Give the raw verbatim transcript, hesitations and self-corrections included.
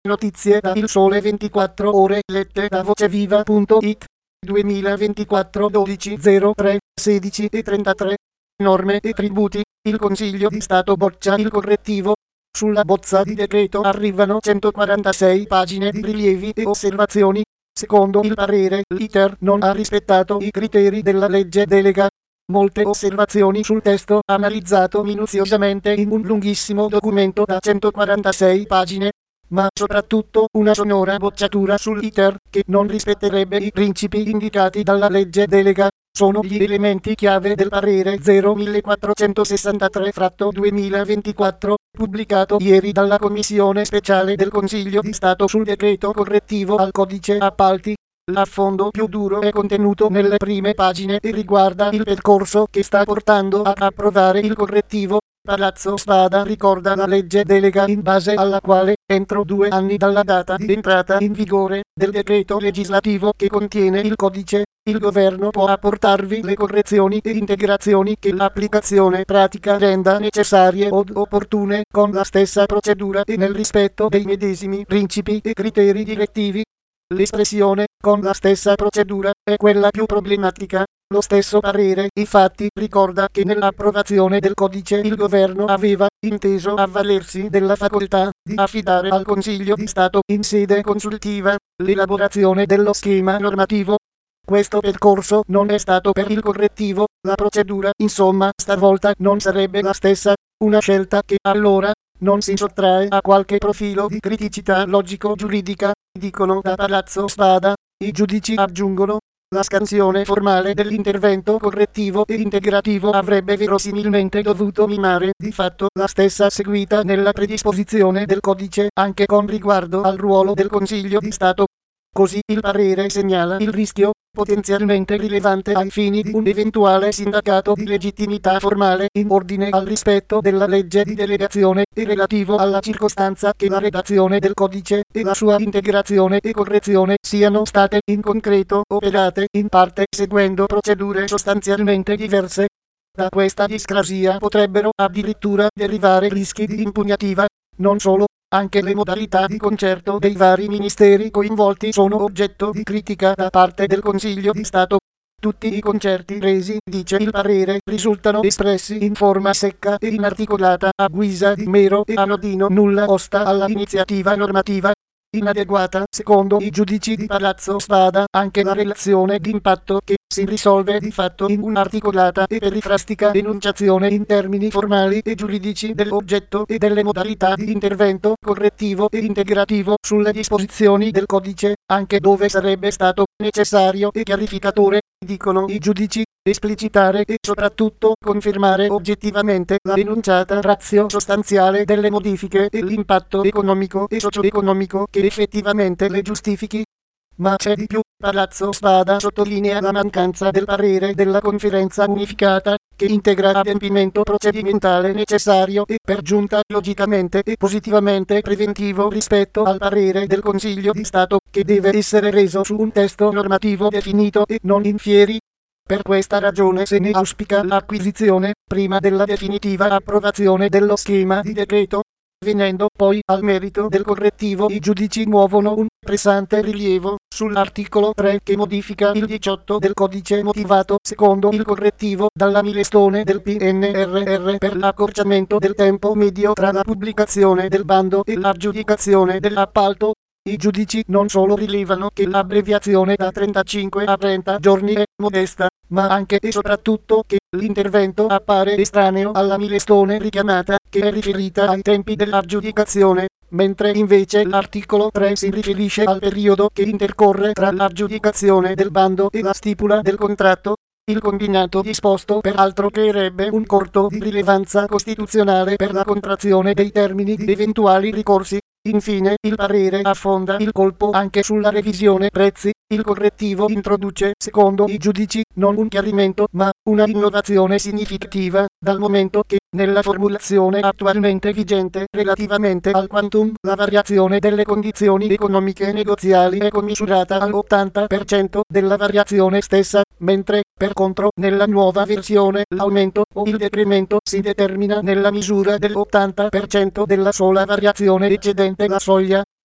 Notizie da Il Sole ventiquattro Ore lette da voceviva punto it duemilaventiquattro dodici zero tre sedici e trentatré. Norme e tributi. Il Consiglio di Stato boccia il correttivo. Sulla bozza di decreto arrivano centoquarantasei pagine di rilievi e osservazioni. Secondo il parere, l'iter non ha rispettato i criteri della legge delega. Molte osservazioni sul testo analizzato minuziosamente in un lunghissimo documento da centoquarantasei pagine, ma soprattutto una sonora bocciatura sull'iter che non rispetterebbe i principi indicati dalla legge delega, sono gli elementi chiave del parere zero millequattrocentosessantatré duemilaventiquattro, pubblicato ieri dalla Commissione Speciale del Consiglio di Stato sul decreto correttivo al Codice Appalti. L'affondo più duro è contenuto nelle prime pagine e riguarda il percorso che sta portando a approvare il correttivo. Palazzo Spada ricorda la legge delega in base alla quale, entro due anni dalla data di entrata in vigore del decreto legislativo che contiene il codice, il governo può apportarvi le correzioni e integrazioni che l'applicazione pratica renda necessarie od opportune con la stessa procedura e nel rispetto dei medesimi principi e criteri direttivi. L'espressione «con la stessa procedura» è quella più problematica. Lo stesso parere, infatti, ricorda che nell'approvazione del codice il governo aveva inteso avvalersi della facoltà di affidare al Consiglio di Stato, in sede consultiva, l'elaborazione dello schema normativo. Questo percorso non è stato per il correttivo, la procedura, insomma, stavolta non sarebbe la stessa, una scelta che, allora, non si sottrae a qualche profilo di criticità logico-giuridica, dicono da Palazzo Spada. I giudici aggiungono: la scansione formale dell'intervento correttivo e integrativo avrebbe verosimilmente dovuto mimare di fatto la stessa seguita nella predisposizione del codice anche con riguardo al ruolo del Consiglio di Stato. Così il parere segnala il rischio, potenzialmente rilevante ai fini di un eventuale sindacato di legittimità formale in ordine al rispetto della legge di delegazione e relativo alla circostanza che la redazione del codice e la sua integrazione e correzione siano state in concreto operate in parte seguendo procedure sostanzialmente diverse. Da questa discrasia potrebbero addirittura derivare rischi di impugnativa. Non solo, anche le modalità di concerto dei vari ministeri coinvolti sono oggetto di critica da parte del Consiglio di Stato. Tutti i concerti resi, dice il parere, risultano espressi in forma secca e inarticolata, a guisa di mero e anodino nulla osta all'iniziativa normativa. Inadeguata, secondo i giudici di Palazzo Spada, anche la relazione d'impatto che si risolve di fatto in un'articolata e perifrastica enunciazione in termini formali e giuridici dell'oggetto e delle modalità di intervento correttivo e integrativo sulle disposizioni del codice, anche dove sarebbe stato necessario e chiarificatore, dicono i giudici, esplicitare e soprattutto confermare oggettivamente la enunciata ratio sostanziale delle modifiche e l'impatto economico e socio-economico che effettivamente le giustifichi. Ma c'è di più. Palazzo Spada sottolinea la mancanza del parere della Conferenza Unificata, che integra l'adempimento procedimentale necessario e per giunta logicamente e positivamente preventivo rispetto al parere del Consiglio di Stato, che deve essere reso su un testo normativo definito e non in fieri. Per questa ragione se ne auspica l'acquisizione, prima della definitiva approvazione dello schema di decreto. Venendo poi al merito del correttivo, i giudici muovono un pressante rilievo sull'articolo tre che modifica il diciotto del codice motivato secondo il correttivo dalla milestone del P N R R per l'accorciamento del tempo medio tra la pubblicazione del bando e l'aggiudicazione dell'appalto. I giudici non solo rilevano che l'abbreviazione da trentacinque a trenta giorni è modesta, ma anche e soprattutto che l'intervento appare estraneo alla milestone richiamata, che è riferita ai tempi dell'aggiudicazione, mentre invece l'articolo tre si riferisce al periodo che intercorre tra l'aggiudicazione del bando e la stipula del contratto. Il combinato disposto peraltro creerebbe un corto di rilevanza costituzionale per la contrazione dei termini di eventuali ricorsi. Infine, il parere affonda il colpo anche sulla revisione prezzi. Il correttivo introduce, secondo i giudici, non un chiarimento, ma una innovazione significativa, dal momento che, nella formulazione attualmente vigente relativamente al quantum, la variazione delle condizioni economiche negoziali è commisurata all'ottanta per cento della variazione stessa, mentre, per contro, nella nuova versione, l'aumento o il decremento si determina nella misura dell'ottanta per cento della sola variazione eccedente la soglia.